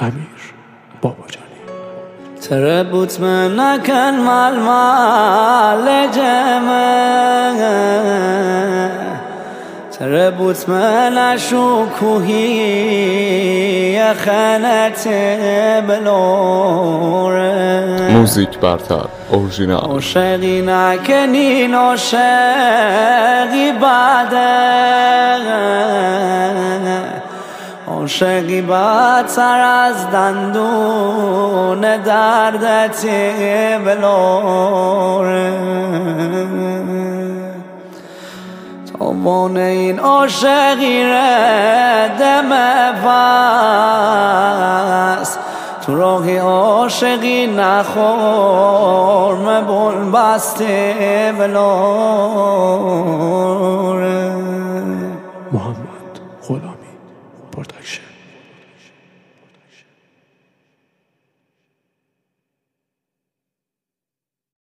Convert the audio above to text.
امیر باباجانی. تربوت منك المال جمع تربوت من شکوهی خانت بلوره موزیک برتر اورژینال. عاشقی نکنین عاشقی بعده عاشقی بدتر از دندون دردت بلوره تابان این عاشقی ردم بس تو راهی عاشقی نخور مبول بسته بلوره